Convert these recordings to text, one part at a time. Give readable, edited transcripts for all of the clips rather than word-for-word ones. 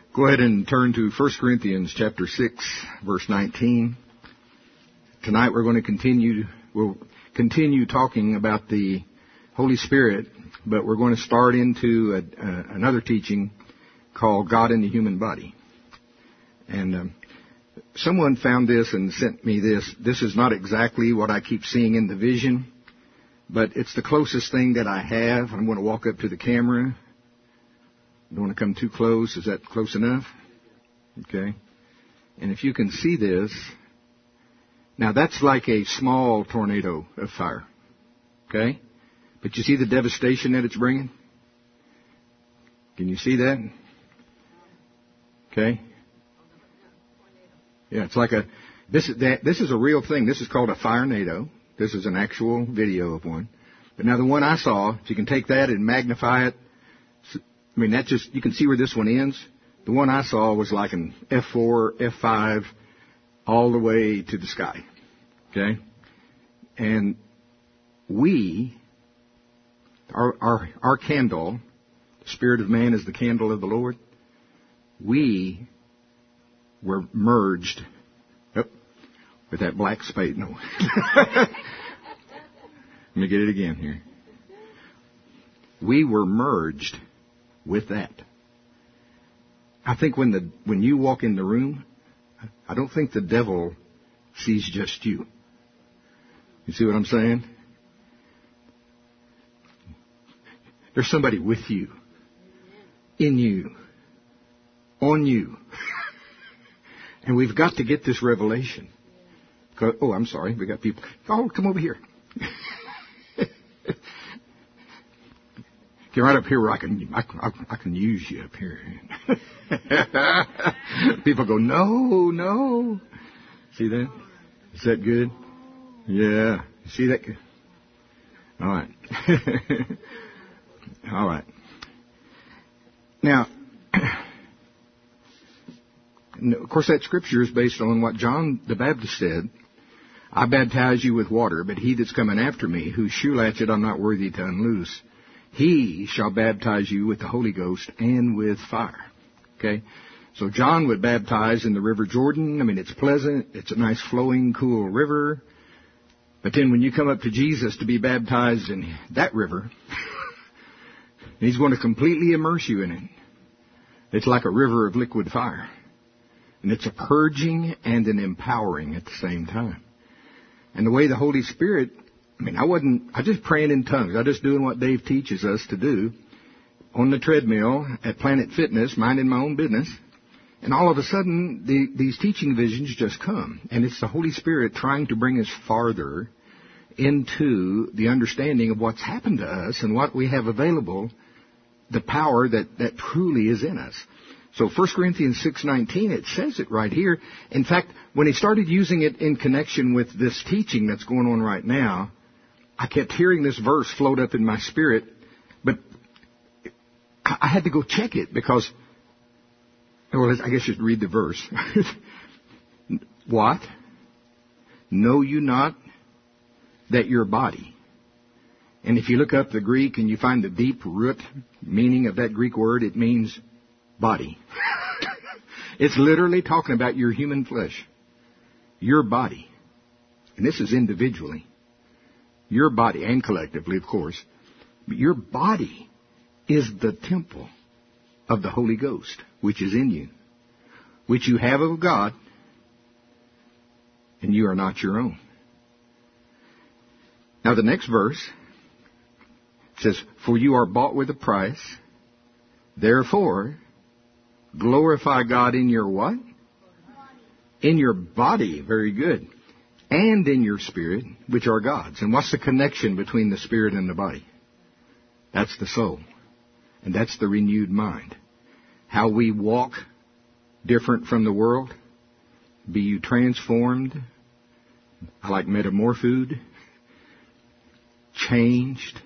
Go ahead and turn to 1 Corinthians chapter 6, verse 19. Tonight we're going to continue talking about the Holy Spirit, but we're going to start into another teaching called God in the Human Body. And someone found this and sent me this. This is not exactly what I keep seeing in the vision, but it's the closest thing that I have. I'm going to walk up to the camera. Don't want to come too close. Is that close enough? Okay. And if you can see this, now that's like a small tornado of fire. Okay? But you see the devastation that it's bringing? Can you see that? Okay. Yeah, it's like this is a real thing. This is called a fire-nado. This is an actual video of one. But now the one I saw, if you can take that and magnify it, I mean, you can see where this one ends. The one I saw was like an F4, F5, all the way to the sky. Okay? And our candle, the Spirit of man is the candle of the Lord. We were merged with that black spade. No. Let me get it again here. We were merged with that. I think when you walk in the room, I don't think the devil sees just you. You see what I'm saying? There's somebody with you, in you, on you. And we've got to get this revelation. Oh, I'm sorry. We got people. Oh, come over here. Get right up here where I can use you up here. People go, no. See that? Is that good? Yeah. See that? All right. All right. Now, of course, that scripture is based on what John the Baptist said. I baptize you with water, but he that's coming after me, whose shoe latchet I'm not worthy to unloose, he shall baptize you with the Holy Ghost and with fire. Okay? So John would baptize in the River Jordan. I mean, it's pleasant. It's a nice flowing, cool river. But then when you come up to Jesus to be baptized in that river, he's going to completely immerse you in it. It's like a river of liquid fire. And it's a purging and an empowering at the same time. And the way the Holy Spirit, I just praying in tongues. I just doing what Dave teaches us to do on the treadmill at Planet Fitness, minding my own business. And all of a sudden, these teaching visions just come. And it's the Holy Spirit trying to bring us farther into the understanding of what's happened to us and what we have available, the power that truly is in us. So 1 Corinthians 6:19, it says it right here. In fact, when he started using it in connection with this teaching that's going on right now, I kept hearing this verse float up in my spirit, but I had to go check it because, well, I guess you should read the verse. What? Know you not that your body? And if you look up the Greek and you find the deep root meaning of that Greek word, it means body. It's literally talking about your human flesh. Your body. And this is individually. Your body, and collectively, of course. But your body is the temple of the Holy Ghost, which is in you, which you have of God, and you are not your own. Now the next verse says, for you are bought with a price, therefore glorify God in your what? In your body. Very good. And in your spirit, which are God's. And what's the connection between the spirit and the body? That's the soul. And that's the renewed mind. How we walk different from the world. Be you transformed. I like metamorphosed. Changed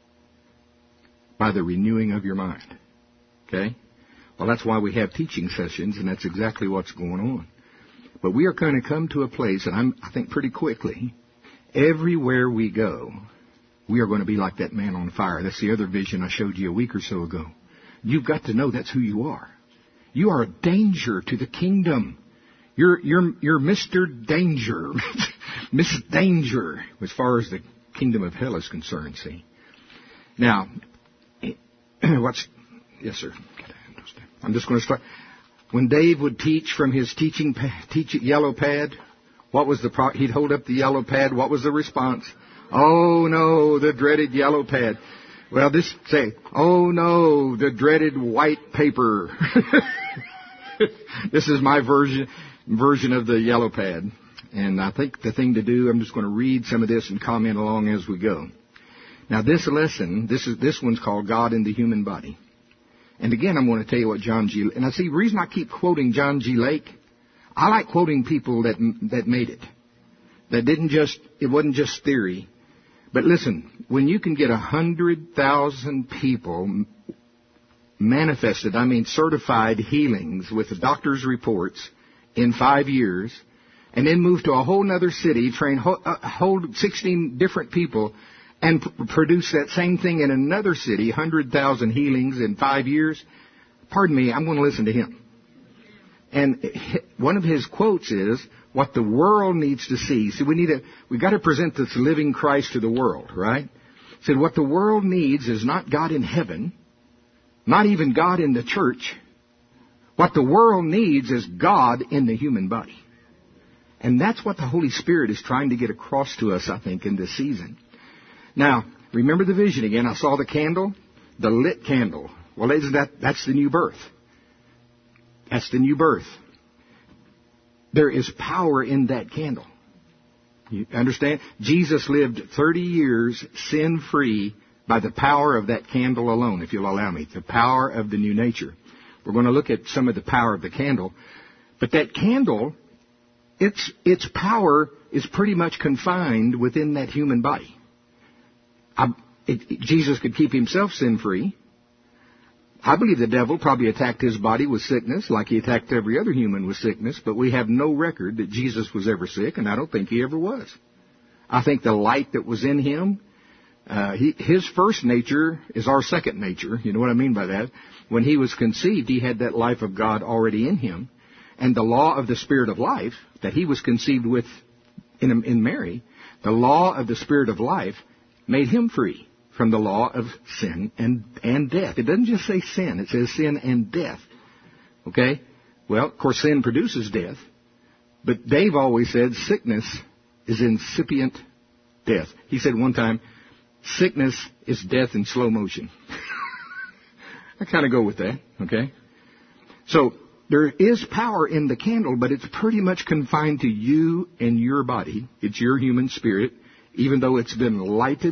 by the renewing of your mind. Okay? Well, that's why we have teaching sessions, and that's exactly what's going on. But we are going to come to a place, and I think pretty quickly, everywhere we go, we are going to be like that man on fire. That's the other vision I showed you a week or so ago. You've got to know that's who you are. You are a danger to the kingdom. You're Mr. Danger. Miss Danger, as far as the kingdom of hell is concerned, see. Now, yes, sir. I'm just going to start. When Dave would teach from his teach yellow pad, what was he'd hold up the yellow pad. What was the response? Oh no, the dreaded yellow pad. Well, oh no, the dreaded white paper. This is my version of the yellow pad. And I think the thing to do, I'm just going to read some of this and comment along as we go. Now this lesson, this one's called God in the Human Body. And again, I'm going to tell you what John G. And I see the reason I keep quoting John G. Lake, I like quoting people that made it. It wasn't just theory. But listen, when you can get 100,000 people manifested, certified healings with the doctor's reports in 5 years, and then move to a whole other city, train hold 16 different people, and produce that same thing in another city, 100,000 healings in 5 years, pardon me, I'm going to listen to him. And one of his quotes is, what the world needs to see. See, we got to present this living Christ to the world, right? He said, what the world needs is not God in heaven, not even God in the church. What the world needs is God in the human body. And that's what the Holy Spirit is trying to get across to us, I think, in this season. Now, remember the vision again. I saw the candle, the lit candle. Well, that's the new birth. That's the new birth. There is power in that candle. You understand? Jesus lived 30 years sin-free by the power of that candle alone, if you'll allow me. The power of the new nature. We're going to look at some of the power of the candle. But that candle, its power is pretty much confined within that human body. Jesus could keep himself sin-free. I believe the devil probably attacked his body with sickness like he attacked every other human with sickness, but we have no record that Jesus was ever sick, and I don't think he ever was. I think the light that was in him, his first nature is our second nature. You know what I mean by that? When he was conceived, he had that life of God already in him, and the law of the Spirit of life that he was conceived with in Mary, the law of the Spirit of life made him free from the law of sin and death. It doesn't just say sin. It says sin and death. Okay? Well, of course, sin produces death. But Dave always said sickness is incipient death. He said one time, sickness is death in slow motion. I kind of go with that. Okay? So, there is power in the candle, but it's pretty much confined to you and your body. It's your human spirit, even though it's been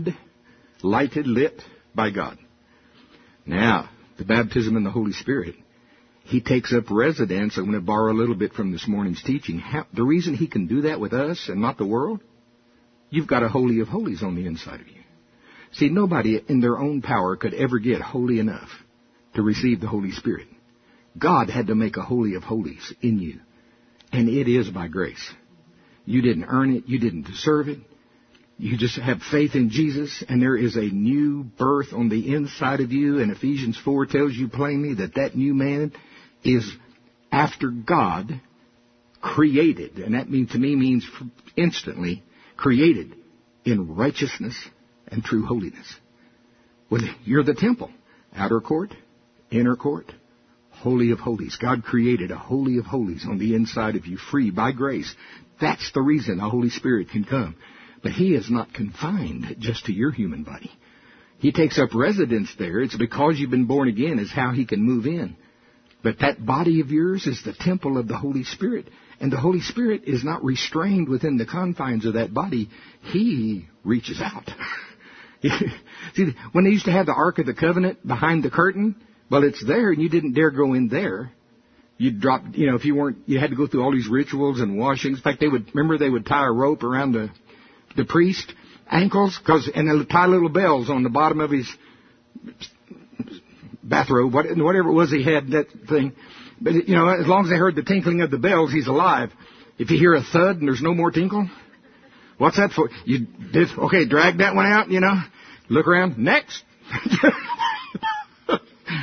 lit by God. Now, the baptism in the Holy Spirit, he takes up residence. I'm going to borrow a little bit from this morning's teaching. The reason he can do that with us and not the world, you've got a Holy of Holies on the inside of you. See, nobody in their own power could ever get holy enough to receive the Holy Spirit. God had to make a Holy of Holies in you. And it is by grace. You didn't earn it. You didn't deserve it. You just have faith in Jesus, and there is a new birth on the inside of you. And Ephesians 4 tells you plainly that new man is after God created. And that to me means instantly created in righteousness and true holiness. Well, you're the temple. Outer court, inner court, Holy of Holies. God created a Holy of Holies on the inside of you, free by grace. That's the reason the Holy Spirit can come. But he is not confined just to your human body. He takes up residence there. It's because you've been born again is how he can move in. But that body of yours is the temple of the Holy Spirit. And the Holy Spirit is not restrained within the confines of that body. He reaches out. See, when they used to have the Ark of the Covenant behind the curtain, well, it's there and you didn't dare go in there. You'd drop, if you weren't, you had to go through all these rituals and washings. In fact, they would tie a rope around the priest ankles, and they'll tie little bells on the bottom of his bathrobe, whatever it was he had, that thing. But, as long as they heard the tinkling of the bells, he's alive. If you hear a thud and there's no more tinkle, what's that for? Okay, drag that one out, look around, next.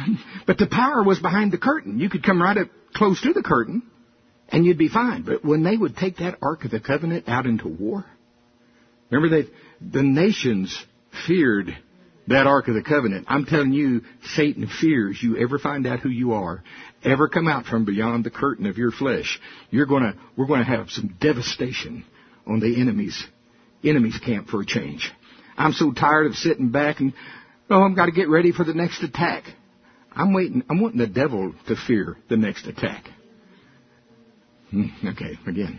But the power was behind the curtain. You could come right up close to the curtain, and you'd be fine. But when they would take that Ark of the Covenant out into war, remember the nations feared that Ark of the Covenant. I'm telling you, Satan fears you ever find out who you are, ever come out from beyond the curtain of your flesh. We're going to have some devastation on the enemy's camp for a change. I'm so tired of sitting back and, I've got to get ready for the next attack. I'm wanting the devil to fear the next attack. Okay, again.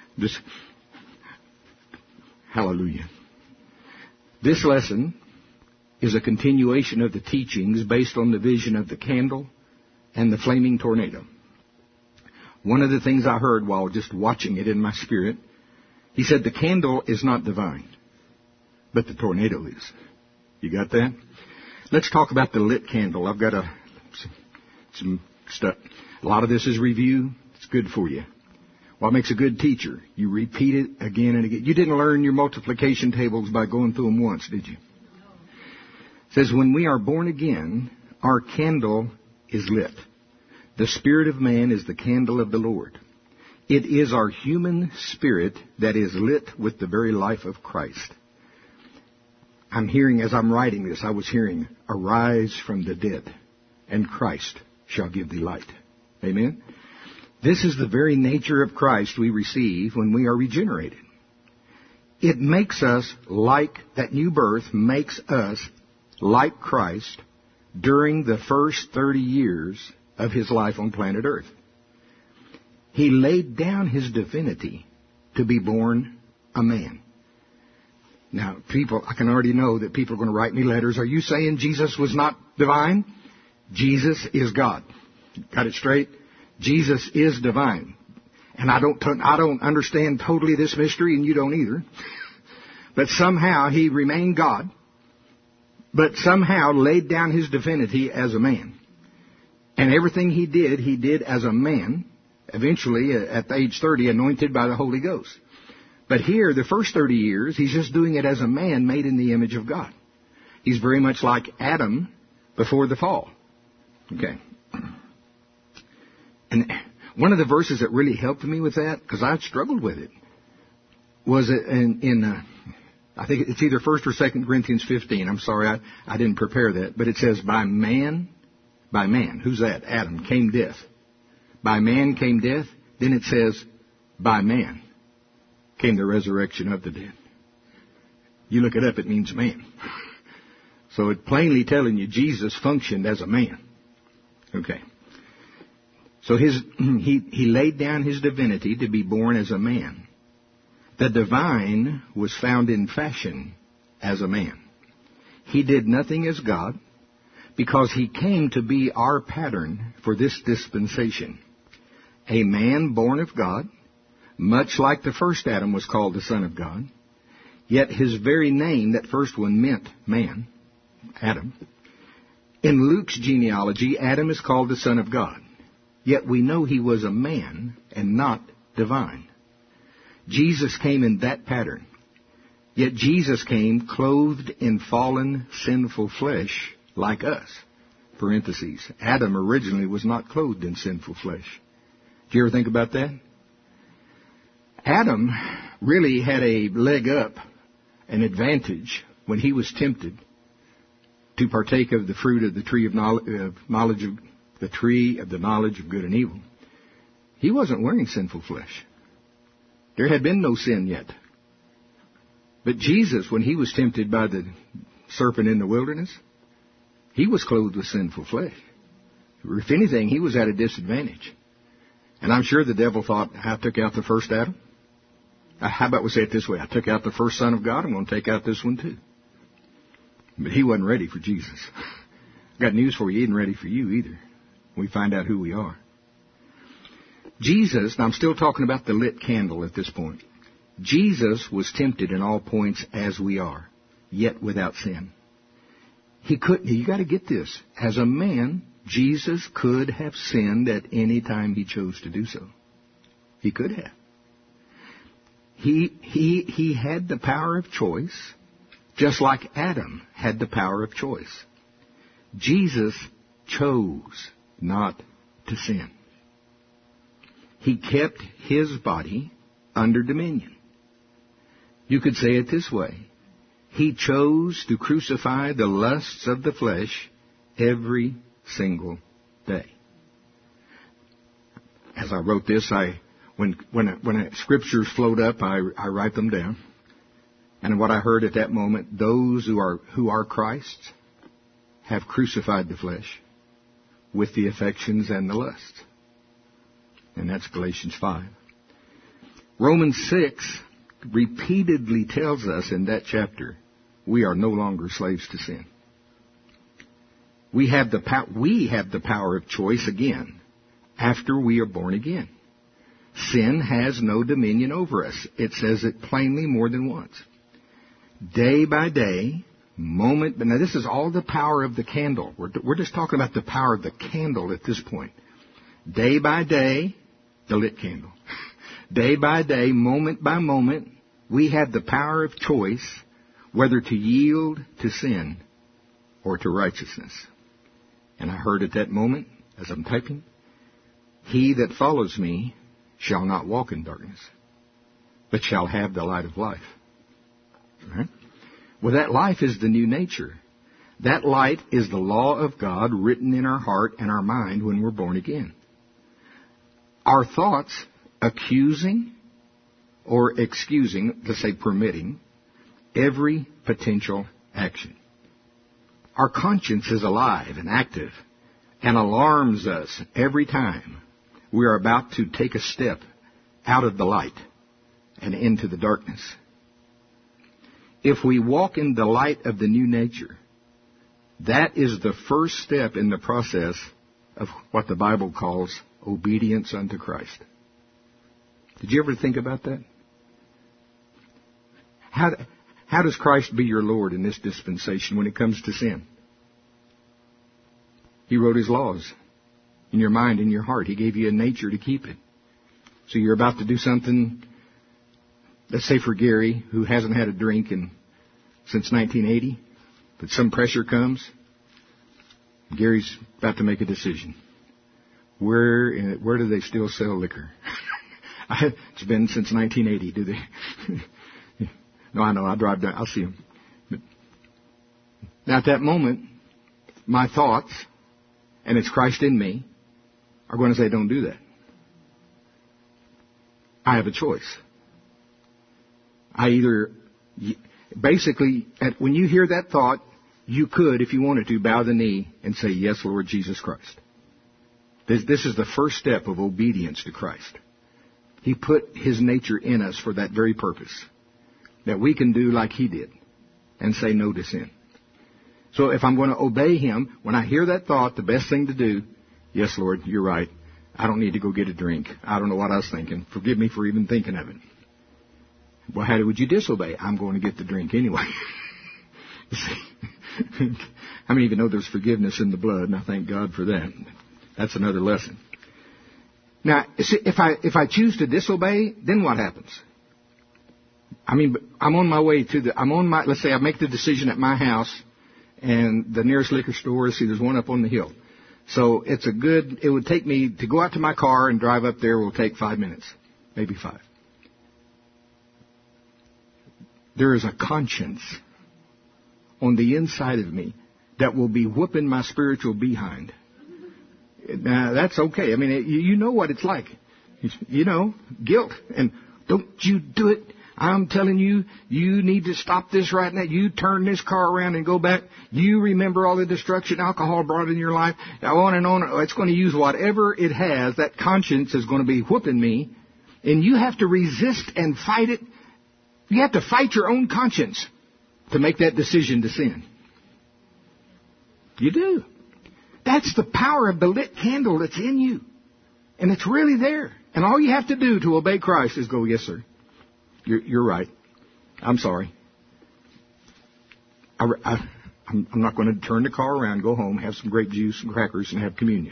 Hallelujah. This lesson is a continuation of the teachings based on the vision of the candle and the flaming tornado. One of the things I heard while just watching it in my spirit, he said the candle is not divine, but the tornado is. You got that? Let's talk about the lit candle. I've got some stuff. A lot of this is review. It's good for you. What makes a good teacher? You repeat it again and again. You didn't learn your multiplication tables by going through them once, did you? It says, when we are born again, our candle is lit. The spirit of man is the candle of the Lord. It is our human spirit that is lit with the very life of Christ. I'm hearing, as I'm writing this, I was hearing, arise from the dead, and Christ shall give thee light. Amen? This is the very nature of Christ we receive when we are regenerated. It makes us like, that new birth makes us like Christ during the first 30 years of His life on planet Earth. He laid down His divinity to be born a man. Now, I can already know that people are going to write me letters. Are you saying Jesus was not divine? Jesus is God. Got it straight? Jesus is divine. And I don't understand totally this mystery, and you don't either. But somehow He remained God, but somehow laid down His divinity as a man. And everything He did as a man, eventually at age 30, anointed by the Holy Ghost. But here, the first 30 years, He's just doing it as a man made in the image of God. He's very much like Adam before the fall. Okay. And one of the verses that really helped me with that, because I struggled with it, was in I think it's either 1 or 2 Corinthians 15. I'm sorry, I didn't prepare that. But it says, by man, who's that? Adam, came death. By man came death. Then it says, by man came the resurrection of the dead. You look it up, it means man. So it's plainly telling you Jesus functioned as a man. Okay. So he laid down His divinity to be born as a man. The divine was found in fashion as a man. He did nothing as God because He came to be our pattern for this dispensation. A man born of God, much like the first Adam was called the Son of God, yet his very name, that first one, meant man, Adam. In Luke's genealogy, Adam is called the Son of God, yet we know he was a man and not divine. Jesus came in that pattern, yet Jesus came clothed in fallen, sinful flesh like us. Parentheses. Adam originally was not clothed in sinful flesh. Do you ever think about that? Adam really had a leg up, an advantage, when he was tempted to partake of the fruit of the tree of knowledge of the tree of the knowledge of good and evil. He wasn't wearing sinful flesh. There had been no sin yet. But Jesus, when He was tempted by the serpent in the wilderness, He was clothed with sinful flesh. If anything, He was at a disadvantage. And I'm sure the devil thought, I took out the first Adam. How about we say it this way? I took out the first Son of God. I'm going to take out this one too. But he wasn't ready for Jesus. Got news for you. He isn't ready for you either. We find out who we are. Jesus, now I'm still talking about the lit candle at this point. Jesus was tempted in all points as we are, yet without sin. He couldn't, you got to get this. As a man, Jesus could have sinned at any time He chose to do so. He could have. He had the power of choice, just like Adam had the power of choice. Jesus chose not to sin. He kept his body under dominion. You could say it this way. He chose to crucify the lusts of the flesh every single day. As I wrote this, when scriptures float up, I write them down. And what I heard at that moment, those who are Christ's have crucified the flesh with the affections and the lusts. And that's Galatians 5. Romans 6 repeatedly tells us in that chapter, we are no longer slaves to sin. We have the power of choice again after we are born again. Sin has no dominion over us. It says it plainly more than once. Day by day, now this is all the power of the candle. We're just talking about the power of the candle at this point. Day by day, the lit candle. Day by day, moment by moment, we have the power of choice whether to yield to sin or to righteousness. And I heard at that moment, as I'm typing, he that follows me shall not walk in darkness, but shall have the light of life. Right? Well, that life is the new nature. That light is the law of God written in our heart and our mind when we're born again. Our thoughts accusing or excusing, to say permitting, every potential action. Our conscience is alive and active and alarms us every time we are about to take a step out of the light and into the darkness. If we walk in the light of the new nature, that is the first step in the process of what the Bible calls obedience unto Christ. Did you ever think about that? How does Christ be your Lord in this dispensation when it comes to sin? He wrote His laws in your mind, in your heart. He gave you a nature to keep it. So you're about to do something, let's say for Gary, who hasn't had a drink since 1980, but some pressure comes. Gary's about to make a decision. Where do they still sell liquor? It's been since 1980, do they? No, I know. I drive down. I'll see them. But now at that moment, my thoughts, and it's Christ in me, are going to say, don't do that. I have a choice. Basically, when you hear that thought, you could, if you wanted to, bow the knee and say, yes, Lord Jesus Christ. This is the first step of obedience to Christ. He put His nature in us for that very purpose, that we can do like He did and say no to sin. So if I'm going to obey Him, when I hear that thought, the best thing to do, yes, Lord, you're right. I don't need to go get a drink. I don't know what I was thinking. Forgive me for even thinking of it. Well, how would you disobey? I'm going to get the drink anyway. You see, how many of you know there's forgiveness in the blood, and I thank God for that. That's another lesson. Now, if I choose to disobey, then what happens? I mean, I'm on my way let's say I make the decision at my house, and the nearest liquor store, there's one up on the hill. So it would take me to go out to my car and drive up there will take 5 minutes, maybe 5. There is a conscience on the inside of me that will be whooping my spiritual behind. Now, that's okay. I mean, you know what it's like. You know, guilt. And don't you do it. I'm telling you, you need to stop this right now. You turn this car around and go back. You remember all the destruction alcohol brought in your life. On and on. It's going to use whatever it has. That conscience is going to be whooping me. And you have to resist and fight it. You have to fight your own conscience to make that decision to sin. You do. That's the power of the lit candle that's in you. And it's really there. And all you have to do to obey Christ is go, yes, sir. You're right. I'm sorry. I'm not going to turn the car around, go home, have some grape juice and crackers, and have communion.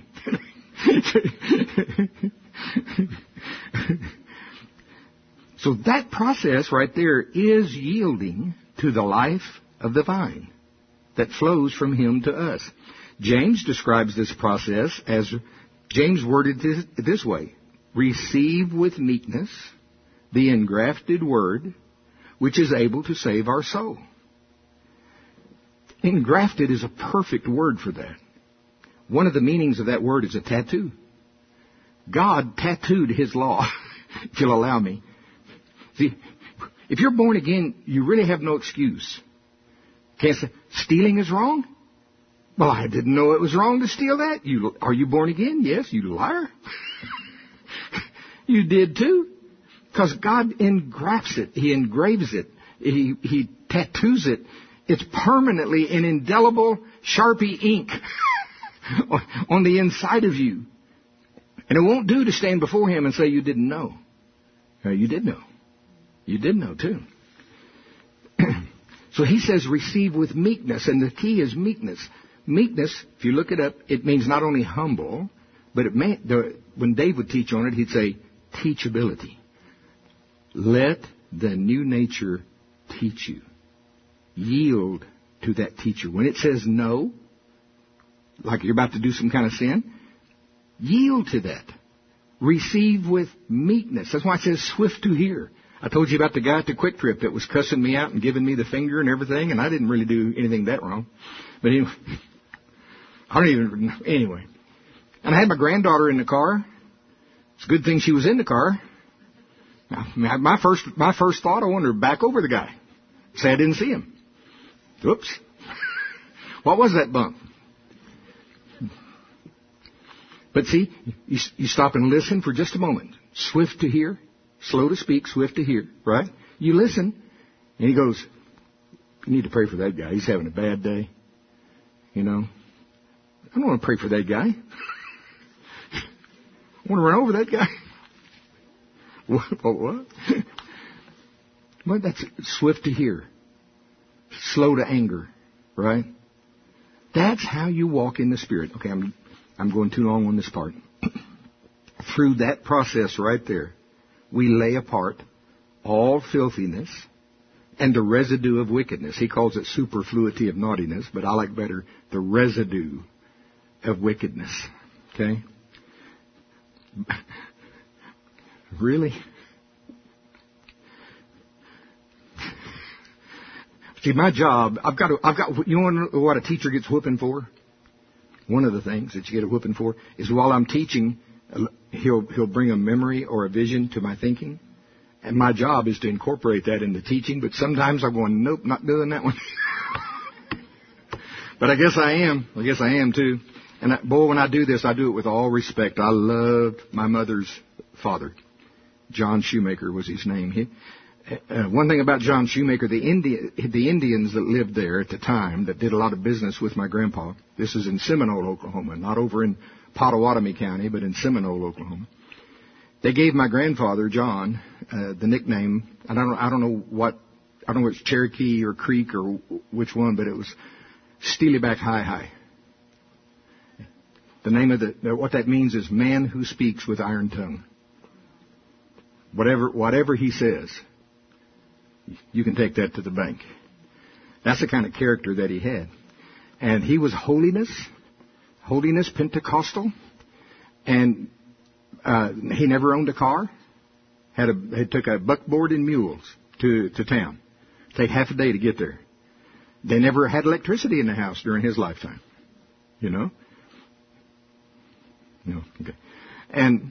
So that process right there is yielding to the life of the vine that flows from Him to us. James describes this process as, James worded this way: receive with meekness the engrafted word, which is able to save our soul. Engrafted is a perfect word for that. One of the meanings of that word is a tattoo. God tattooed His law, if you'll allow me. See, if you're born again, you really have no excuse. Can't say, stealing is wrong? Well, I didn't know it was wrong to steal that. Are you born again? Yes, you liar. You did too. Because God engrafts it. He engraves it. He tattoos it. It's permanently in indelible Sharpie ink on the inside of you. And it won't do to stand before Him and say you didn't know. You did know. You did know too. So He says receive with meekness, and the key is meekness. Meekness, if you look it up, it means not only humble, but when Dave would teach on it, he'd say teachability. Let the new nature teach you. Yield to that teacher. When it says no, like you're about to do some kind of sin, yield to that. Receive with meekness. That's why it says swift to hear. I told you about the guy at the Quick Trip that was cussing me out and giving me the finger and everything, and I didn't really do anything that wrong. But anyway. And I had my granddaughter in the car. It's a good thing she was in the car. Now, my first thought, I wanted to back over the guy. Say I didn't see him. Oops. What was that bump? But see, you stop and listen for just a moment. Swift to hear, slow to speak, swift to hear, right? You listen, and he goes, you need to pray for that guy. He's having a bad day. You know, I don't want to pray for that guy. I want to run over that guy. What? Well, that's swift to hear, slow to anger, right? That's how you walk in the Spirit. Okay, I'm going too long on this part. Through that process right there, we lay apart all filthiness and the residue of wickedness. He calls it superfluity of naughtiness, but I like better the residue of wickedness. Okay? Really? See, my job, I've got, you know what a teacher gets whooping for? One of the things that you get a whooping for is while I'm teaching, he'll bring a memory or a vision to my thinking. And my job is to incorporate that into teaching, but sometimes I'm going, nope, not doing that one. But I guess I am too. And when I do this, I do it with all respect. I loved my mother's father. John Shoemaker was his name. One thing about John Shoemaker, the Indians that lived there at the time that did a lot of business with my grandpa, this is in Seminole, Oklahoma, not over in Pottawatomie County, but in Seminole, Oklahoma. They gave my grandfather, John, the nickname, and I don't know what it's Cherokee or Creek or which one, but it was Steelyback Hi-Hi. The name of what that means is man who speaks with iron tongue. Whatever he says, you can take that to the bank. That's the kind of character that he had. And he was holiness Pentecostal, and he never owned a car. He took a buckboard and mules to town. Take half a day to get there. They never had electricity in the house during his lifetime. You know? No, okay. And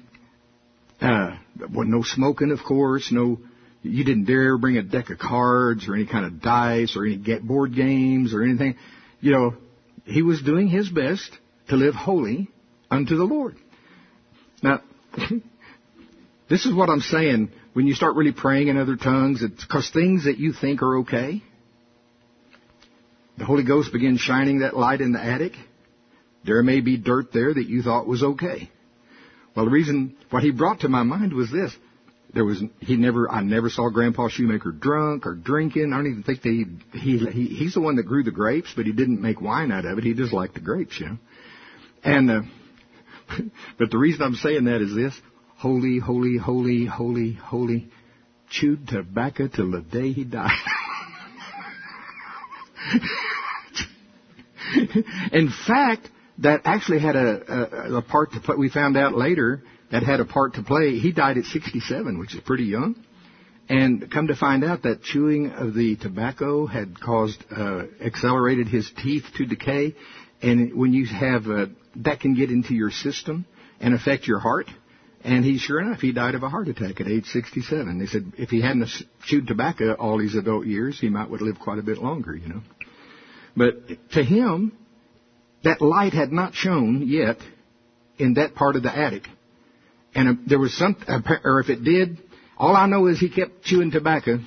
no smoking, of course. No, you didn't dare bring a deck of cards or any kind of dice or any board games or anything. You know, he was doing his best to live holy unto the Lord. Now, this is what I'm saying. When you start really praying in other tongues, it's because things that you think are okay, the Holy Ghost begins shining that light in the attic. There may be dirt there that you thought was okay. Well, the reason, what he brought to my mind was this. I never saw Grandpa Shoemaker drunk or drinking. I don't even think he's the one that grew the grapes, but he didn't make wine out of it. He just liked the grapes, you know. And, but the reason I'm saying that is this. Holy, holy, holy, holy, holy. Chewed tobacco till the day he died. In fact, that actually had a part to play. We found out later that had a part to play. He died at 67, which is pretty young. And come to find out that chewing of the tobacco had accelerated his teeth to decay. And when you have, that can get into your system and affect your heart. And sure enough, he died of a heart attack at age 67. They said if he hadn't chewed tobacco all his adult years, he might would have lived quite a bit longer, you know. But to him, that light had not shone yet in that part of the attic. And there was or if it did, all I know is he kept chewing tobacco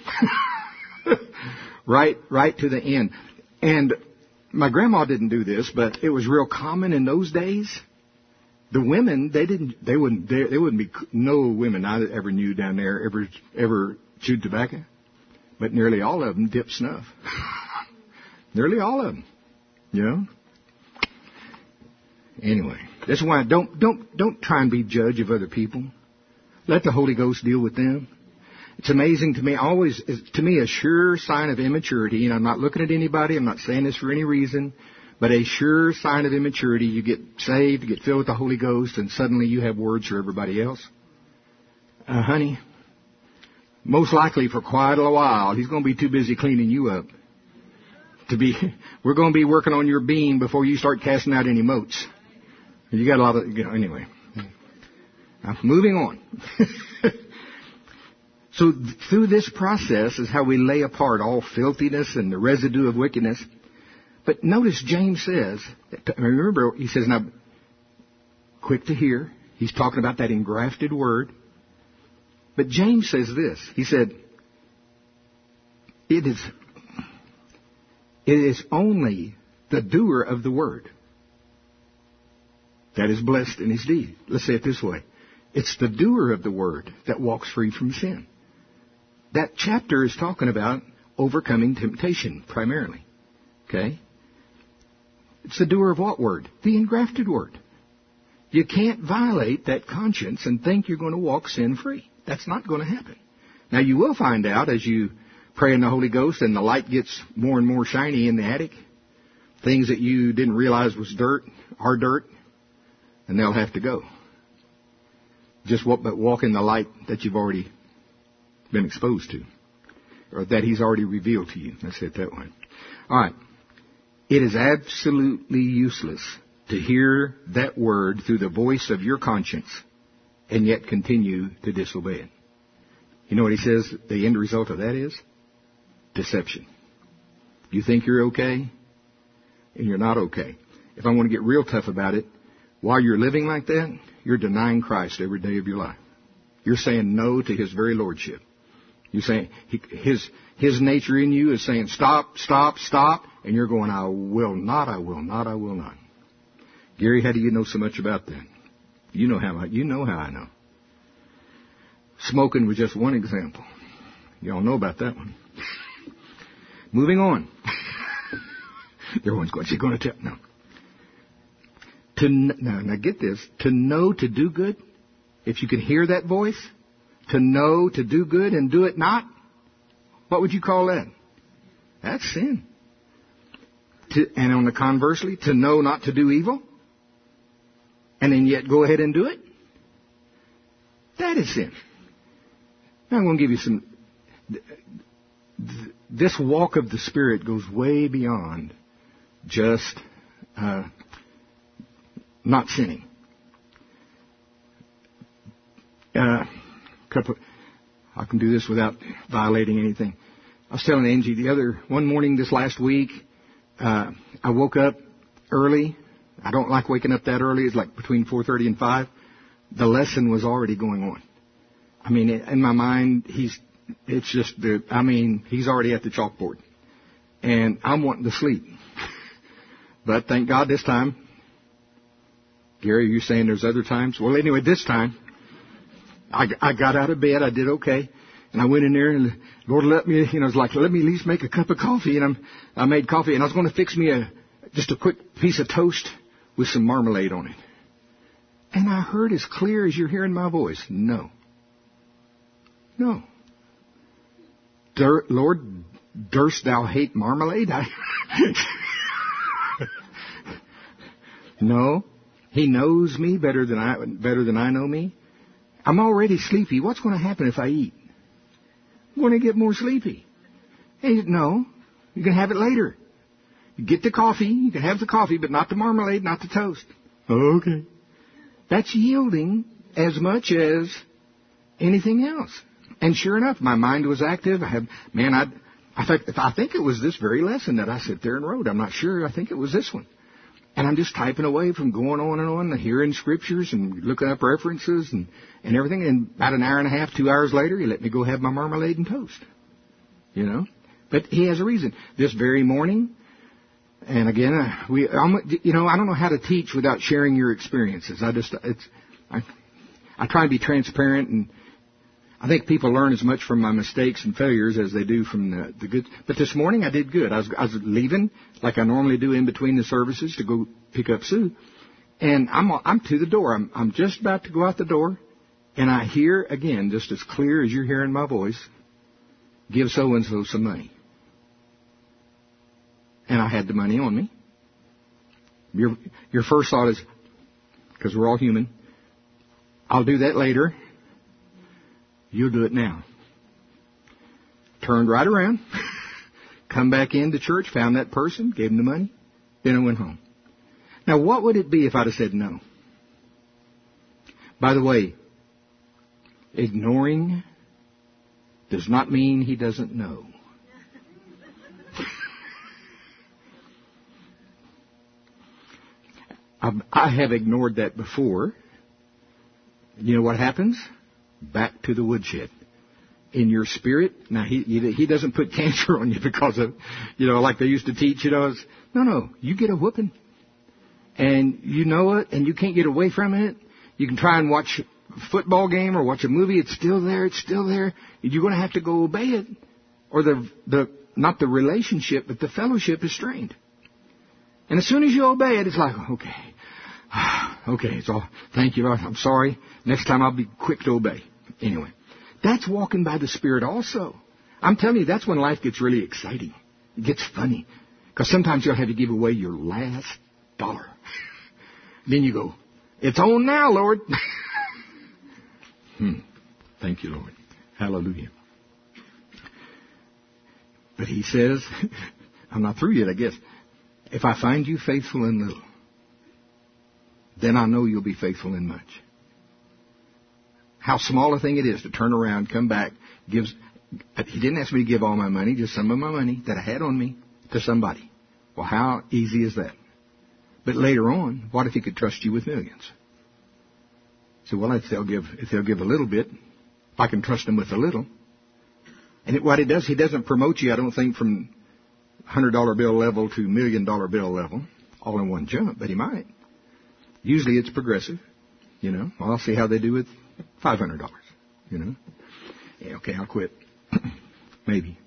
right to the end. And my grandma didn't do this, but it was real common in those days. The women, there wouldn't be no women I ever knew down there ever chewed tobacco, but nearly all of them dipped snuff. Nearly all of them, you know. Anyway, that's why don't try and be judge of other people. Let the Holy Ghost deal with them. It's amazing to me, to me, a sure sign of immaturity, and I'm not looking at anybody, I'm not saying this for any reason, but a sure sign of immaturity, you get saved, you get filled with the Holy Ghost, and suddenly you have words for everybody else. Honey, most likely for quite a while, he's going to be too busy cleaning you up. We're going to be working on your beam before you start casting out any motes. You got a lot of, anyway. Moving on. So through this process is how we lay apart all filthiness and the residue of wickedness. But notice James says, remember, he says, now, quick to hear. He's talking about that engrafted word. But James says this. He said, it is only the doer of the word that is blessed in his deed. Let's say it this way. It's the doer of the word that walks free from sin. That chapter is talking about overcoming temptation, primarily. Okay? It's the doer of what word? The engrafted word. You can't violate that conscience and think you're going to walk sin-free. That's not going to happen. Now, you will find out as you pray in the Holy Ghost and the light gets more and more shiny in the attic, things that you didn't realize was dirt are dirt, and they'll have to go. Just walk in the light that you've already been exposed to, or that He's already revealed to you. Let's say it that way. All right. It is absolutely useless to hear that word through the voice of your conscience and yet continue to disobey it. You know what he says the end result of that is? Deception. You think you're okay, and you're not okay. If I want to get real tough about it, while you're living like that, you're denying Christ every day of your life. You're saying no to His very lordship. You're saying His nature in you is saying stop, stop, stop, and you're going, I will not, I will not, I will not. Gary, how do you know so much about that? You know how I know. Smoking was just one example. You all know about that one. Moving on. Everyone's going, she's going to tell. No. Now get this. To know to do good, if you can hear that voice, to know to do good and do it not, what would you call that? That's sin. And on the conversely, to know not to do evil, and then yet go ahead and do it, that is sin. Now I'm going to give you some. This walk of the Spirit goes way beyond just not sinning. I can do this without violating anything. I was telling Angie one morning this last week, I woke up early. I don't like waking up that early. It's like between 4:30 and 5. The lesson was already going on. I mean, in my mind, he's already at the chalkboard. And I'm wanting to sleep. But thank God this time. Gary, you're saying there's other times? Well, anyway, this time, I got out of bed. I did okay. And I went in there and the Lord let me, it's like, let me at least make a cup of coffee. And I made coffee and I was going to fix me just a quick piece of toast with some marmalade on it. And I heard as clear as you're hearing my voice, no. No. Lord, durst thou hate marmalade? No. He knows me better than I know me. I'm already sleepy. What's going to happen if I eat? I'm going to get more sleepy. Hey, no. You can have it later. You get the coffee. You can have the coffee, but not the marmalade, not the toast. Okay. That's yielding as much as anything else. And sure enough, my mind was active. I think it was this very lesson that I sat there and wrote. I'm not sure. I think it was this one. And I'm just typing away from going on and on, hearing scriptures and looking up references and everything. And about an hour and a half, 2 hours later, he let me go have my marmalade and toast. You know? But he has a reason. This very morning, and again, I don't know how to teach without sharing your experiences. I try to be transparent, and I think people learn as much from my mistakes and failures as they do from the good. But this morning I did good. I was leaving like I normally do in between the services to go pick up Sue, and I'm to the door. I'm just about to go out the door, and I hear again, just as clear as you're hearing my voice, give so and so some money. And I had the money on me. Your first thought is, because we're all human, I'll do that later. You'll do it now. Turned right around, come back into church, found that person, gave him the money, then I went home. Now, what would it be if I'd have said no? By the way, ignoring does not mean he doesn't know. I have ignored that before. You know what happens? Back to the woodshed. In your spirit, now he doesn't put cancer on you because of, like they used to teach, no, you get a whooping. And you know it, and you can't get away from it. You can try and watch a football game or watch a movie, it's still there. You're going to have to go obey it. Or not the relationship, but the fellowship is strained. And as soon as you obey it, it's like, okay, it's all, thank you, Lord, I'm sorry. Next time I'll be quick to obey. Anyway, that's walking by the Spirit also. I'm telling you, that's when life gets really exciting. It gets funny. Because sometimes you'll have to give away your last dollar. Then you go, it's on now, Lord. Thank you, Lord. Hallelujah. But he says, I'm not through yet, I guess. If I find you faithful in little, then I know you'll be faithful in much. How small a thing it is to turn around, come back, he didn't ask me to give all my money, just some of my money that I had on me to somebody. Well, how easy is that? But later on, what if he could trust you with millions? So, well, if they'll give a little bit, if I can trust them with a little. And what it does, he doesn't promote you, I don't think, from $100 bill level to $1 million bill level, all in one jump, but he might. Usually it's progressive, Well, I'll see how they do with $500, Yeah, okay, I'll quit. Maybe.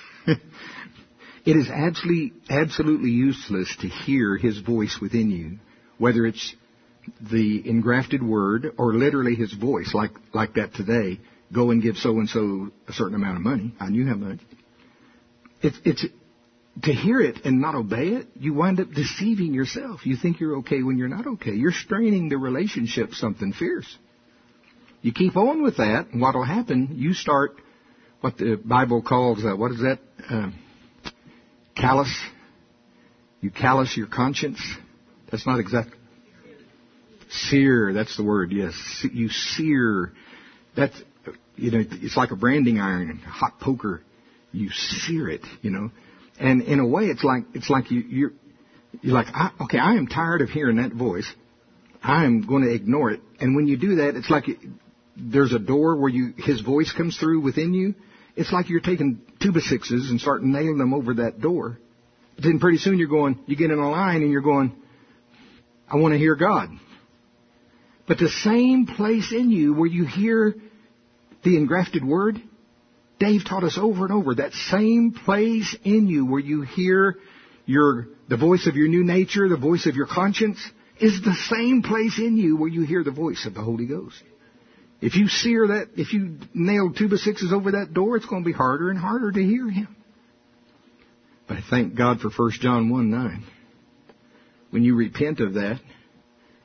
It is absolutely useless to hear his voice within you, whether it's the engrafted word or literally his voice, like that today. Go and give so-and-so a certain amount of money. I knew how much. It's to hear it and not obey it, you wind up deceiving yourself. You think you're okay when you're not okay. You're straining the relationship something fierce. You keep on with that, and what will happen, you start what the Bible calls, what is that? Callous. You callous your conscience. That's not exactly. Sear, that's the word, yes. You sear. That's, it's like a branding iron, a hot poker. You sear it, And in a way, it's like you're like, I am tired of hearing that voice. I am going to ignore it. And when you do that, it's like there's a door where his voice comes through within you. It's like you're taking 2x6s and starting nailing them over that door. But then pretty soon you get in a line and you're going, I want to hear God. But the same place in you where you hear the engrafted word, Dave taught us over and over, that same place in you where you hear the voice of your new nature, the voice of your conscience, is the same place in you where you hear the voice of the Holy Ghost. If you sear that, if you nail 2x6s over that door, it's going to be harder and harder to hear Him. But I thank God for 1 John 1:9. When you repent of that,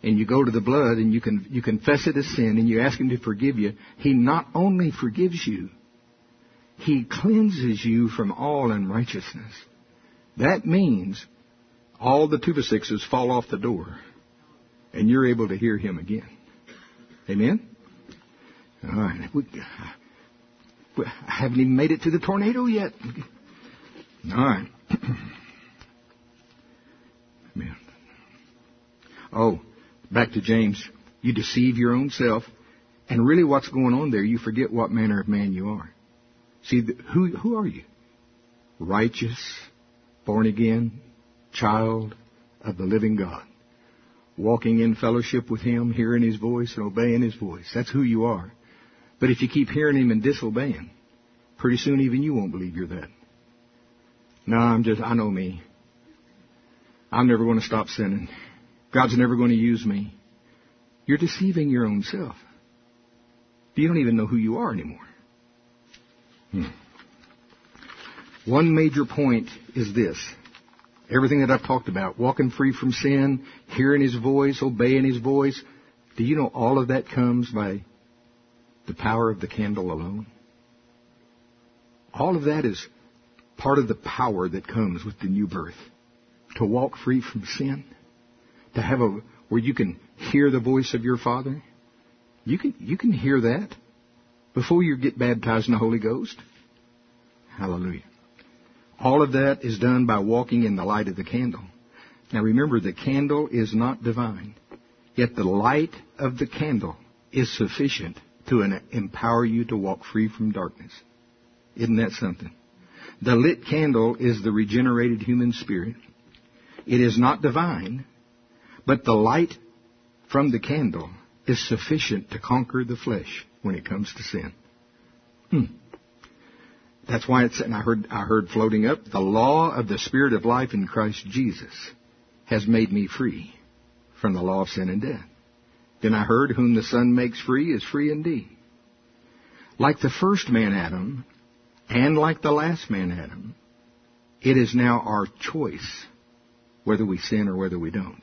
and you go to the blood and you confess it as sin and you ask Him to forgive you, He not only forgives you, He cleanses you from all unrighteousness. That means all the 2 to 6s fall off the door and you're able to hear Him again. Amen? All right. I haven't even made it to the tornado yet. All right. Amen. Oh, back to James. You deceive your own self. And really what's going on there, you forget what manner of man you are. See, who are you? Righteous, born again, child of the living God. Walking in fellowship with Him, hearing His voice and obeying His voice. That's who you are. But if you keep hearing Him and disobeying, pretty soon even you won't believe you're that. No, I know me. I'm never going to stop sinning. God's never going to use me. You're deceiving your own self. You don't even know who you are anymore. One major point is this. Everything that I've talked about, walking free from sin, hearing His voice, obeying His voice, do you know all of that comes by the power of the candle alone? All of that is part of the power that comes with the new birth. To walk free from sin. To have where you can hear the voice of your Father. You can hear that before you get baptized in the Holy Ghost. Hallelujah. All of that is done by walking in the light of the candle. Now remember, the candle is not divine. Yet the light of the candle is sufficient to empower you to walk free from darkness. Isn't that something? The lit candle is the regenerated human spirit. It is not divine, but the light from the candle is sufficient to conquer the flesh when it comes to sin. That's why it's, and I heard floating up, the law of the Spirit of life in Christ Jesus has made me free from the law of sin and death. Then I heard, whom the Son makes free is free indeed. Like the first man Adam, and like the last man Adam, it is now our choice whether we sin or whether we don't.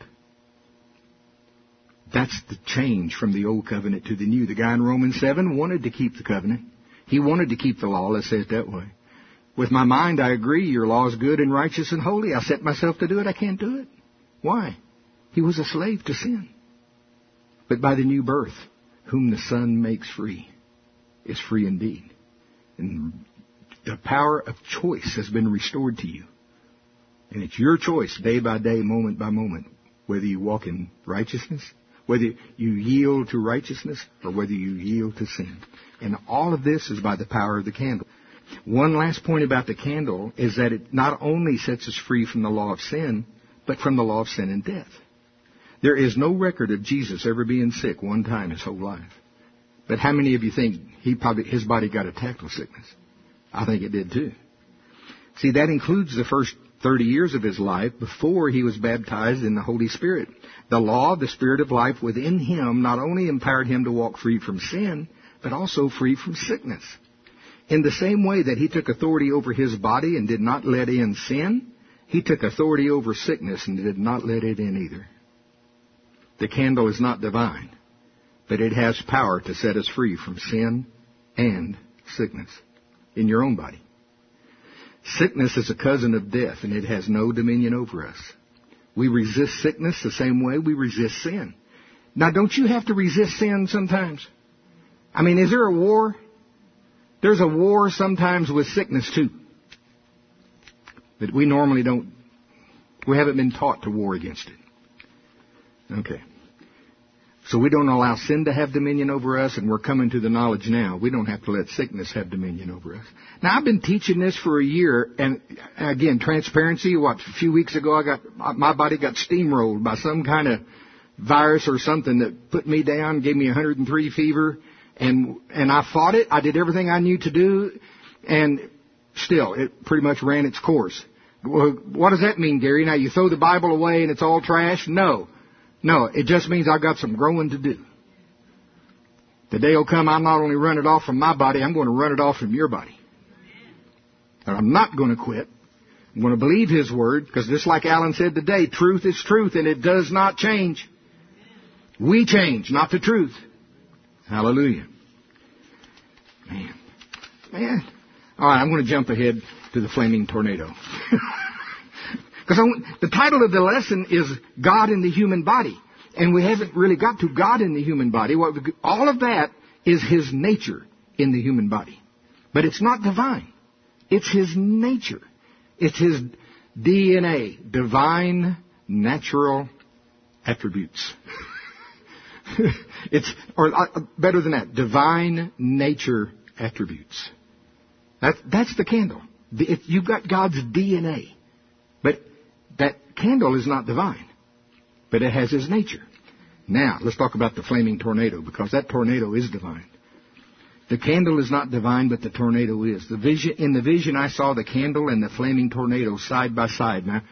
That's the change from the old covenant to the new. The guy in Romans 7 wanted to keep the covenant. He wanted to keep the law, let's say it that way. With my mind, I agree, your law is good and righteous and holy. I set myself to do it, I can't do it. Why? He was a slave to sin. But by the new birth, whom the Son makes free is free indeed. And the power of choice has been restored to you. And it's your choice, day by day, moment by moment, whether you walk in righteousness, whether you yield to righteousness, or whether you yield to sin. And all of this is by the power of the candle. One last point about the candle is that it not only sets us free from the law of sin, but from the law of sin and death. There is no record of Jesus ever being sick one time his whole life. But how many of you think his body got attacked with sickness? I think it did too. See, that includes the first 30 years of his life before he was baptized in the Holy Spirit. The law of the Spirit of life within him not only empowered him to walk free from sin, but also free from sickness. In the same way that he took authority over his body and did not let in sin, he took authority over sickness and did not let it in either. The candle is not divine, but it has power to set us free from sin and sickness in your own body. Sickness is a cousin of death, and it has no dominion over us. We resist sickness the same way we resist sin. Now, don't you have to resist sin sometimes? I mean, is there a war? There's a war sometimes with sickness too. But we normally don't. We haven't been taught to war against it. Okay. So we don't allow sin to have dominion over us, and we're coming to the knowledge now. We don't have to let sickness have dominion over us. Now, I've been teaching this for a year, and again, transparency, a few weeks ago, my body got steamrolled by some kind of virus or something that put me down, gave me 103 fever, and I fought it. I did everything I knew to do, and still, it pretty much ran its course. Well, what does that mean, Gary? Now, you throw the Bible away and it's all trash? No, it just means I've got some growing to do. The day will come, I'll not only run it off from my body, I'm going to run it off from your body. And I'm not going to quit. I'm going to believe His Word, because just like Alan said today, truth is truth, and it does not change. We change, not the truth. Hallelujah. Man. All right, I'm going to jump ahead to the flaming tornado. Because the title of the lesson is God in the human body. And we haven't really got to God in the human body. All of that is His nature in the human body. But it's not divine. It's His nature. It's His DNA, divine, natural attributes. Better than that, divine nature attributes. That's the candle. You've got God's DNA. But that candle is not divine. But it has His nature. Now, let's talk about the flaming tornado, because that tornado is divine. The candle is not divine, but the tornado is. In the vision, I saw the candle and the flaming tornado side by side. Now,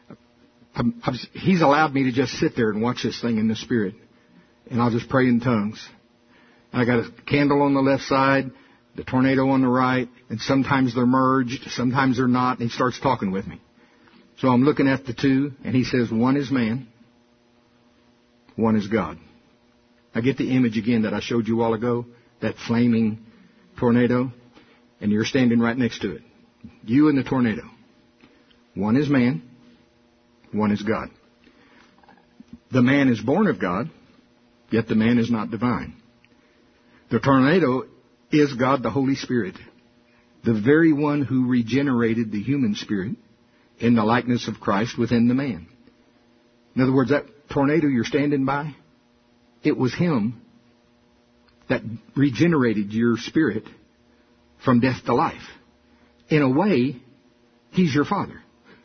He's allowed me to just sit there and watch this thing in the Spirit. And I'll just pray in tongues. I got a candle on the left side, the tornado on the right, and sometimes they're merged, sometimes they're not, and He starts talking with me. So I'm looking at the two, and He says, one is man, one is God. I get the image again that I showed you a while ago, that flaming tornado, and you're standing right next to it. You and the tornado. One is man, one is God. The man is born of God, yet the man is not divine. The tornado is God the Holy Spirit, the very one who regenerated the human spirit in the likeness of Christ within the man. In other words, that tornado you're standing by, it was Him that regenerated your spirit from death to life. In a way, He's your Father.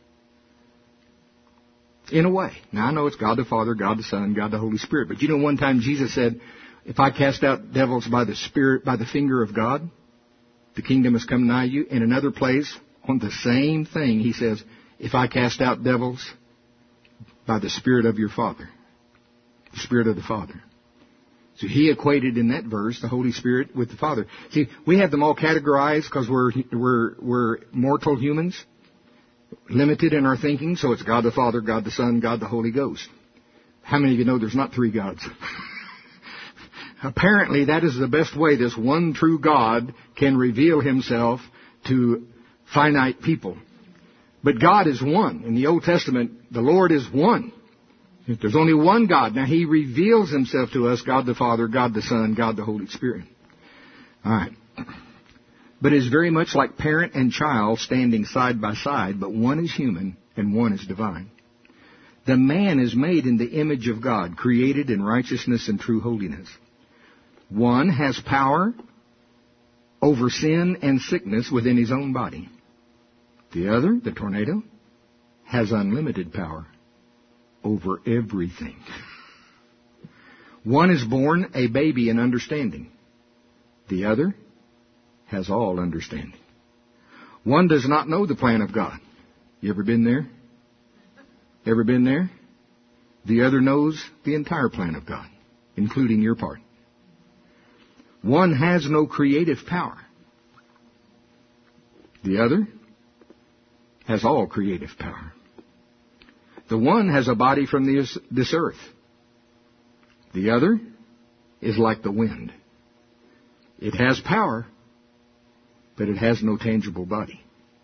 In a way. Now, I know it's God the Father, God the Son, God the Holy Spirit. But you know, one time Jesus said, if I cast out devils by the Spirit, by the finger of God, the kingdom has come nigh you. In another place, on the same thing, He says, if I cast out devils by the Spirit of your Father, the Spirit of the Father. So He equated in that verse the Holy Spirit with the Father. See, we have them all categorized because we're mortal humans, limited in our thinking. So it's God the Father, God the Son, God the Holy Ghost. How many of you know there's not three gods? Apparently, that is the best way this one true God can reveal Himself to finite people. But God is one. In the Old Testament, the Lord is one. There's only one God. Now, He reveals Himself to us, God the Father, God the Son, God the Holy Spirit. All right. But it is very much like parent and child standing side by side, but one is human and one is divine. The man is made in the image of God, created in righteousness and true holiness. One has power over sin and sickness within his own body. The other, the tornado, has unlimited power over everything. One is born a baby in understanding. The other has all understanding. One does not know the plan of God. You ever been there? Ever been there? The other knows the entire plan of God, including your part. One has no creative power. The other has all creative power. The one has a body from this earth. The other is like the wind. It has power, but it has no tangible body.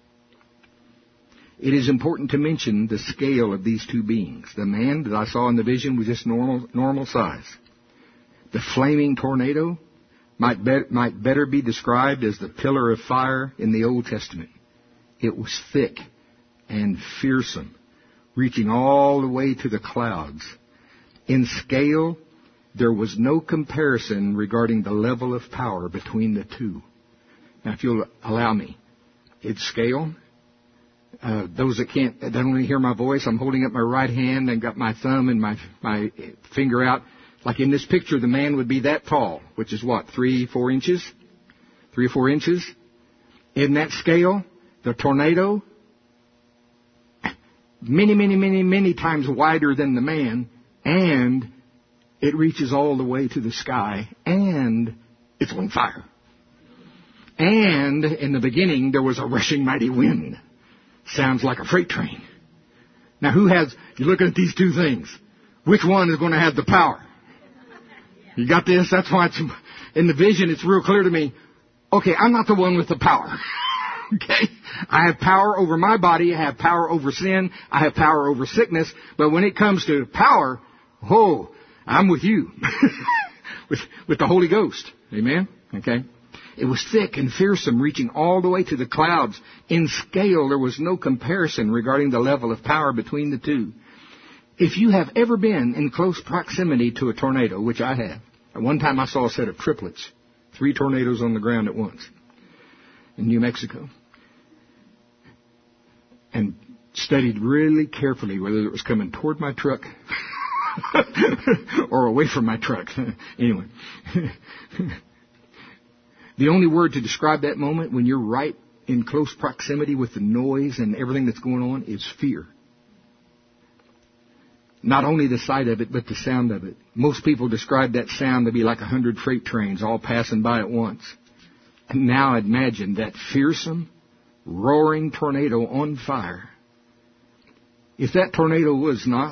It is important to mention the scale of these two beings. The man that I saw in the vision was just normal size. The flaming tornado might better be described as the pillar of fire in the Old Testament. It was thick and fearsome, reaching all the way to the clouds. In scale, there was no comparison regarding the level of power between the two. Now, if you'll allow me, its scale. Those that only hear my voice, I'm holding up my right hand and got my thumb and my finger out. Like in this picture, the man would be that tall, which is what, 3 or 4 inches? 3 or 4 inches? In that scale, the tornado, many times wider than the man, and it reaches all the way to the sky, and it's on fire. And in the beginning, there was a rushing mighty wind. Sounds like a freight train. Now, you're looking at these two things. Which one is going to have the power? You got this? That's why it's, in the vision it's real clear to me. Okay, I'm not the one with the power. Okay? I have power over my body. I have power over sin. I have power over sickness. But when it comes to power, I'm with you. with the Holy Ghost. Amen? Okay? It was thick and fearsome, reaching all the way to the clouds. In scale, there was no comparison regarding the level of power between the two. If you have ever been in close proximity to a tornado, which I have, at one time I saw a set of triplets, 3 tornadoes on the ground at once in New Mexico, and studied really carefully whether it was coming toward my truck or away from my truck. Anyway, the only word to describe that moment when you're right in close proximity with the noise and everything that's going on is fear. Not only the sight of it, but the sound of it. Most people describe that sound to be like 100 freight trains all passing by at once. And now imagine that fearsome, roaring tornado on fire. If that tornado was not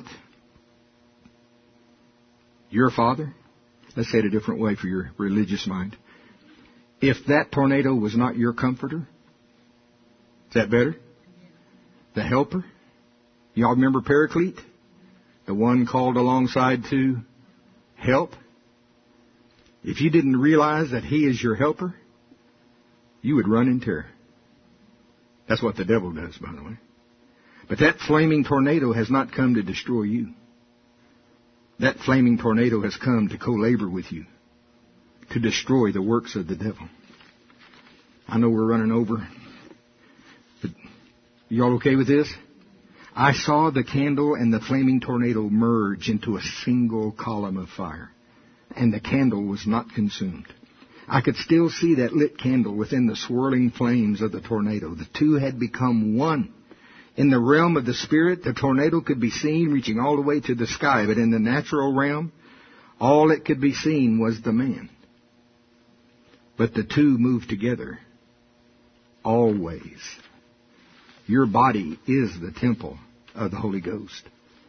your father, let's say it a different way for your religious mind. If that tornado was not your comforter, is that better? The helper? Y'all remember Paraclete? The one called alongside to help? If you didn't realize that He is your helper, you would run in terror. That's what the devil does, by the way. But that flaming tornado has not come to destroy you. That flaming tornado has come to co-labor with you, to destroy the works of the devil. I know we're running over, but you all okay with this? I saw the candle and the flaming tornado merge into a single column of fire, and the candle was not consumed. I could still see that lit candle within the swirling flames of the tornado. The two had become one. In the realm of the Spirit, the tornado could be seen reaching all the way to the sky, but in the natural realm, all that could be seen was the man. But the two moved together, always. Your body is the temple of the Holy Ghost.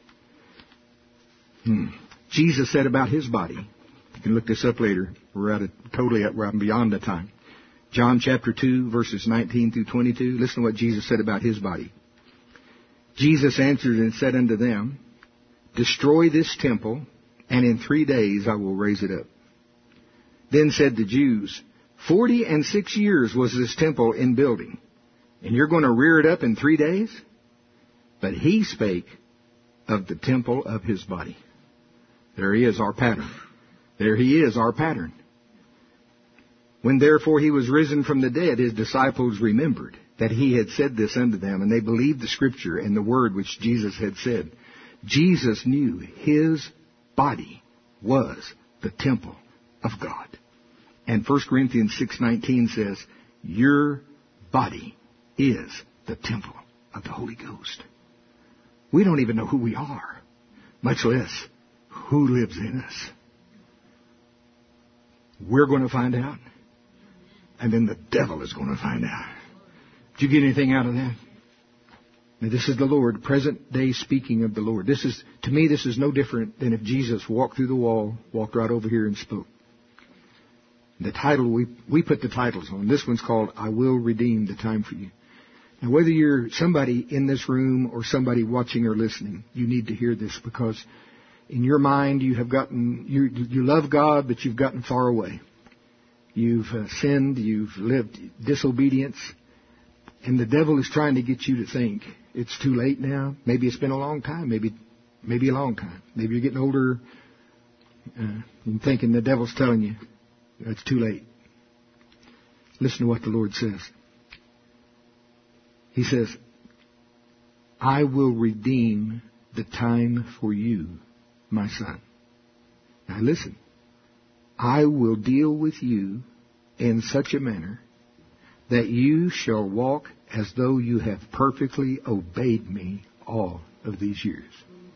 Jesus said about His body, you can look this up later, we're beyond the time. John chapter 2, verses 19 through 22, listen to what Jesus said about His body. Jesus answered and said unto them, destroy this temple, and in 3 days I will raise it up. Then said the Jews, 46 years was this temple in building, and you're going to rear it up in 3 days? But He spake of the temple of His body. There He is, our pattern. There He is, our pattern. When therefore He was risen from the dead, His disciples remembered that He had said this unto them, and they believed the Scripture and the word which Jesus had said. Jesus knew His body was the temple of God. And 1 Corinthians 6:19 says, your body is the temple of the Holy Ghost. We don't even know who we are, much less who lives in us. We're going to find out, and then the devil is going to find out. Did you get anything out of that? Now, this is the Lord, present day speaking of the Lord. To me, this is no different than if Jesus walked through the wall, walked right over here and spoke. The title, we put the titles on. This one's called, I Will Redeem the Time for You. Now, whether you're somebody in this room or somebody watching or listening, you need to hear this, because in your mind you love God, but you've gotten far away. You've sinned, you've lived disobedience, and the devil is trying to get you to think it's too late now. Maybe it's been a long time, maybe a long time. Maybe you're getting older and thinking the devil's telling you it's too late. Listen to what the Lord says. He says, I will redeem the time for you, my son. Now listen. I will deal with you in such a manner that you shall walk as though you have perfectly obeyed me all of these years.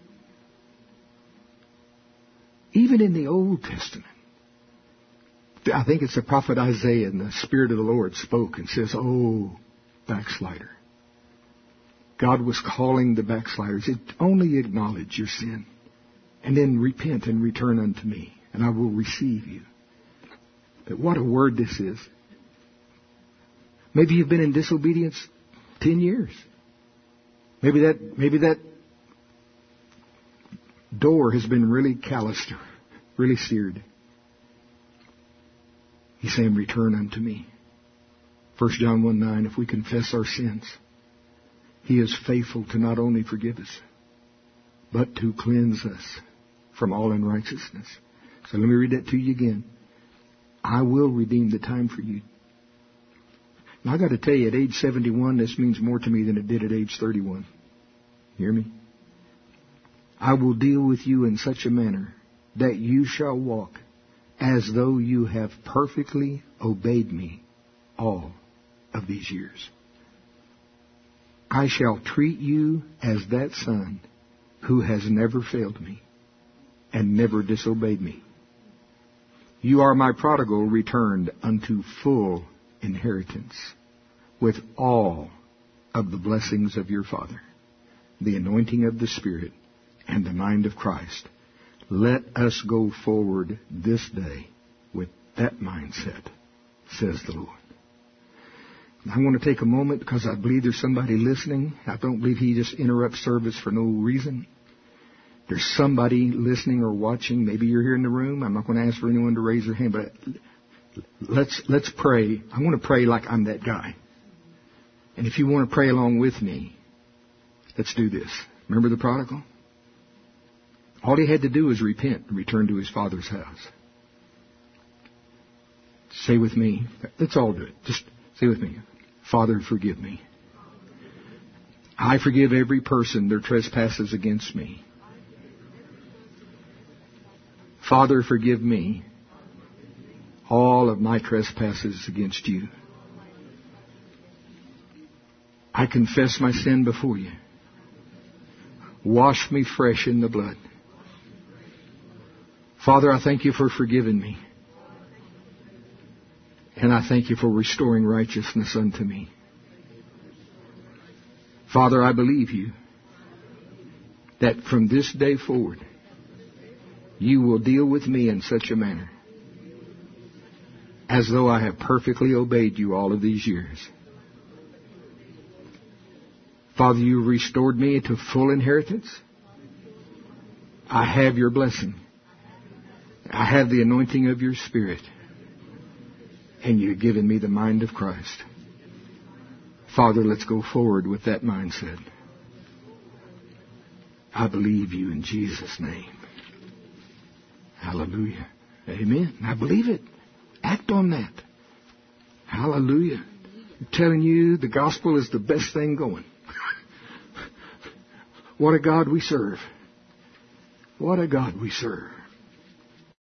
Even in the Old Testament, I think it's the prophet Isaiah, and the Spirit of the Lord spoke and says, oh, backslider. God was calling the backsliders. Only acknowledge your sin and then repent and return unto me. and I will receive you. But what a word this is. Maybe you've been in disobedience 10 years. Maybe that door has been really calloused, really seared. He's saying, return unto me. 1 John 1:9, if we confess our sins, He is faithful to not only forgive us, but to cleanse us from all unrighteousness. So let me read that to you again. I will redeem the time for you. Now I got to tell you, at age 71, this means more to me than it did at age 31. Hear me? I will deal with you in such a manner that you shall walk as though you have perfectly obeyed me all of these years. I shall treat you as that son who has never failed me and never disobeyed me. You are my prodigal returned unto full inheritance with all of the blessings of your Father, the anointing of the Spirit, and the mind of Christ. Let us go forward this day with that mindset, says the Lord. I want to take a moment because I believe there's somebody listening. I don't believe He just interrupts service for no reason. There's somebody listening or watching. Maybe you're here in the room. I'm not going to ask for anyone to raise their hand, but let's pray. I want to pray like I'm that guy. And if you want to pray along with me, let's do this. Remember the prodigal? All he had to do was repent and return to his father's house. Say with me. Let's all do it. Just say with me. Father, forgive me. I forgive every person their trespasses against me. Father, forgive me all of my trespasses against you. I confess my sin before you. Wash me fresh in the blood. Father, I thank you for forgiving me. And I thank you for restoring righteousness unto me. Father, I believe you that from this day forward, you will deal with me in such a manner as though I have perfectly obeyed you all of these years. Father, you restored me to full inheritance. I have your blessing. I have the anointing of your Spirit. And you've given me the mind of Christ. Father, let's go forward with that mindset. I believe you in Jesus' name. Hallelujah. Amen. I believe it. Act on that. Hallelujah. I'm telling you, the gospel is the best thing going. What a God we serve. What a God we serve.